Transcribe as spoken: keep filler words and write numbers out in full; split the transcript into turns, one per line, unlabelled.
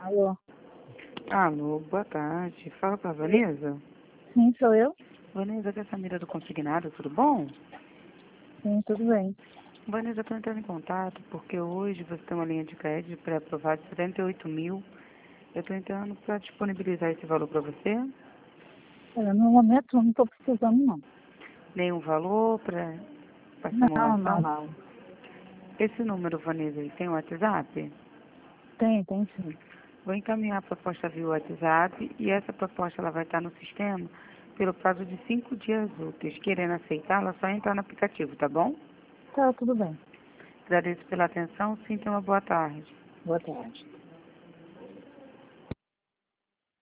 Alô?
Alô, boa tarde. Fala com a Vanessa.
Sim, sou eu?
Vanessa, aqui é a Samira do Consignado, tudo bom?
Sim, tudo bem.
Vanessa, eu estou entrando em contato porque hoje você tem uma linha de crédito pré-aprovada de setenta e oito mil. Eu estou entrando para disponibilizar esse valor para você.
Olha, no momento não estou precisando, não.
Nenhum valor para a
Não, não,
simulação.
não.
Esse número, Vanessa, ele tem o WhatsApp?
Tem, tem sim.
Vou encaminhar a proposta via WhatsApp e essa proposta ela vai estar no sistema pelo prazo de cinco dias úteis. Querendo aceitá-la, é só entrar no aplicativo, tá bom?
Tá, tudo bem.
Agradeço pela atenção. Sim, tenha uma boa tarde.
Boa tarde.